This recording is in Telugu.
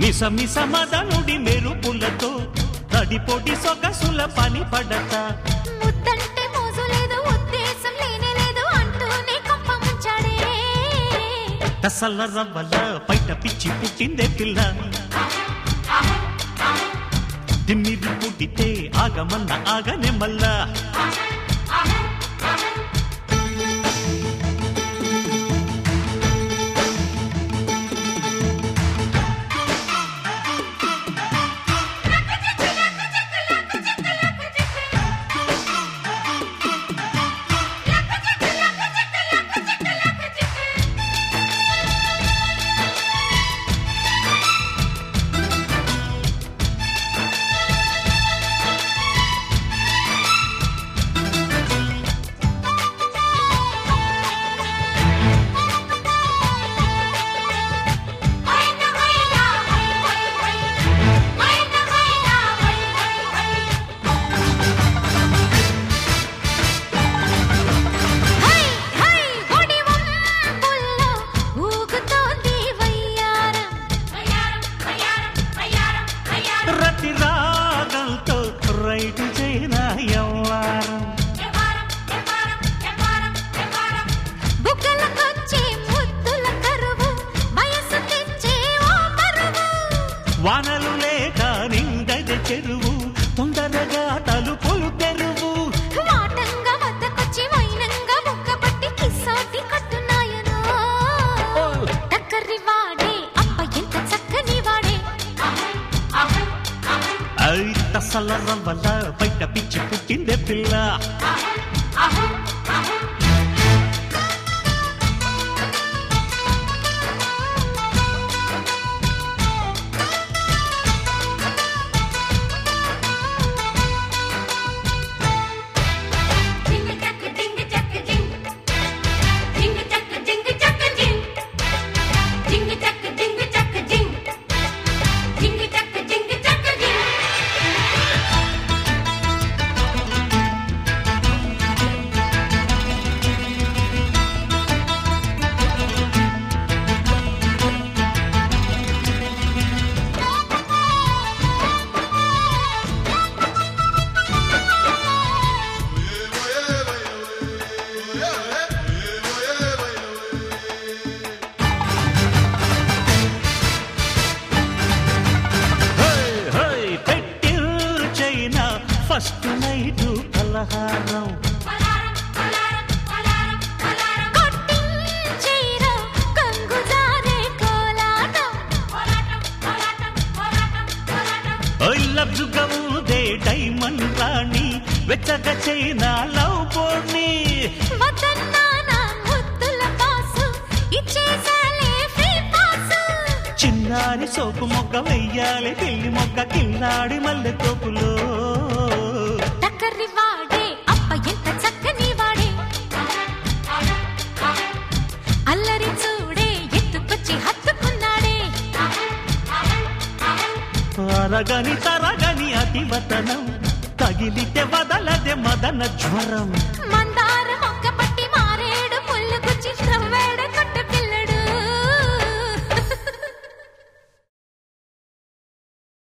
మిసమిస మదనుడి మెరుపులతో తడిపోటి సొగసుల పని పడత ముద్దంటే మోజు లేదు ఉద్దేశం లేనే లేదు అంటూనే కొంప ముంచాడే తసల రవ్వల బయట పిచ్చి పుట్టిందే పిల్ల దిమ్మిది పుట్టితే ఆగమన్న ఆగనే మల్లా వానలు లేక నిండది చెరువు తొందరగా తలుపులు తెరువు వాటంగా వద్దకొచ్చి వైనంగా ముక్కపట్టి కిస్సాటి కట్టున్నాయను టక్కరి వాడే అబ్బ ఎంత చక్కని వాడే తసల రవ్వల బయట పిచ్చి పుట్టిందే పిల్ల ఫస్ట్ నైటు పలహారం లబ్జుగా ఊదే డైమండ్ రాణి వెచ్చగా చైనా లవ్ బోర్ని చిన్నారి సోపు మొగ్గ వెయ్యాలి పిల్లి మొగ్గ కిల్లాడి మల్లె తోపులో టక్కరి వాడే అప్ప ఎంత చక్కని వాడే అల్లరి చూడే ఎత్తుకొచ్చి హత్తుకున్నాడే అరగని తరగని అతివతనం తగిలితే వదలదే మదన జ్వరం మందార